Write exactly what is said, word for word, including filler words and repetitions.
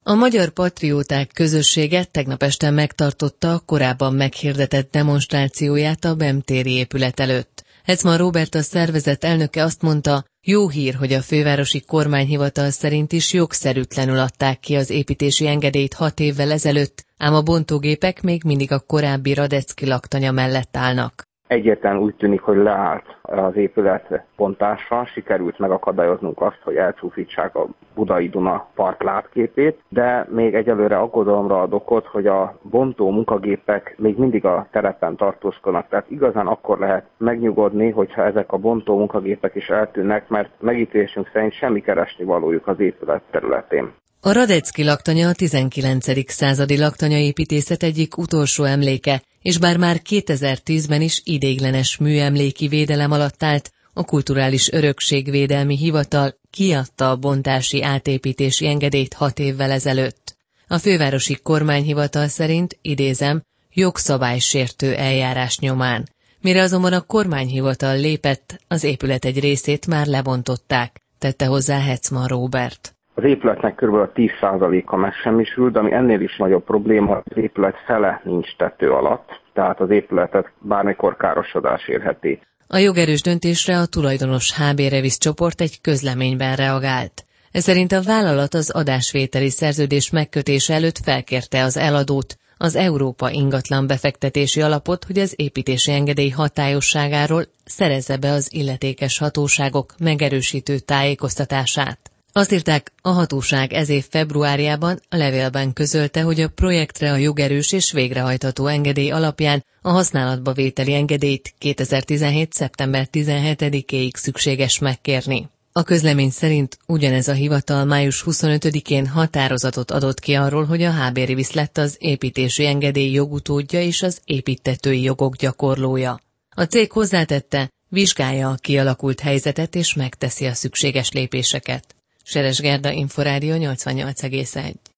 A Magyar Patrióták Közössége tegnap este megtartotta a korábban meghirdetett demonstrációját a Bem téri épület előtt. Hetzman Róbert, a szervezet elnöke azt mondta, jó hír, hogy a fővárosi kormányhivatal szerint is jogszerűtlenül adták ki az építési engedélyt hat évvel ezelőtt, ám a bontógépek még mindig a korábbi Radetzky laktanya mellett állnak. Egyértelműen úgy tűnik, hogy leállt az épület bontása, sikerült megakadályoznunk azt, hogy elcsúfítsák a Budai Duna park látképét, de még egyelőre aggodalomra ad okot, hogy a bontó munkagépek még mindig a terepen tartózkodnak. Tehát igazán akkor lehet megnyugodni, hogyha ezek a bontó munkagépek is eltűnnek, mert megítélésünk szerint semmi keresni valójuk az épület területén. A Radetzky laktanya a tizenkilencedik századi laktanya-építészet egyik utolsó emléke, és bár már kétezer-tízben is ideiglenes műemléki védelem alatt állt, a Kulturális Örökségvédelmi Hivatal kiadta a bontási átépítési engedélyt hat évvel ezelőtt. A fővárosi kormányhivatal szerint, idézem, jogszabálysértő eljárás nyomán. Mire azonban a kormányhivatal lépett, az épület egy részét már lebontották, tette hozzá Hetzman Róbert. Az épületnek kb. tíz százaléka megsemmisült, ami ennél is nagyobb probléma, az épület fele nincs tető alatt, tehát az épületet bármikor károsodás érheti. A jogerős döntésre a tulajdonos há bé Revis csoport egy közleményben reagált. Ez szerint a vállalat az adásvételi szerződés megkötése előtt felkérte az eladót, az Európa Ingatlan Befektetési Alapot, hogy az építési engedély hatályosságáról szerezze be az illetékes hatóságok megerősítő tájékoztatását. Azt írták, a hatóság ez év februárjában a levélben közölte, hogy a projektre a jogerős és végrehajtható engedély alapján a használatba vételi engedélyt kétezer-tizenhét. szeptember tizenhetedikéig szükséges megkérni. A közlemény szerint ugyanez a hivatal május huszonötödikén határozatot adott ki arról, hogy a há bé Revis lett az építési engedély jogutódja és az építtetői jogok gyakorlója. A cég hozzátette, vizsgálja a kialakult helyzetet és megteszi a szükséges lépéseket. Seres Gerda, Inforádió nyolcvannyolc egész egy.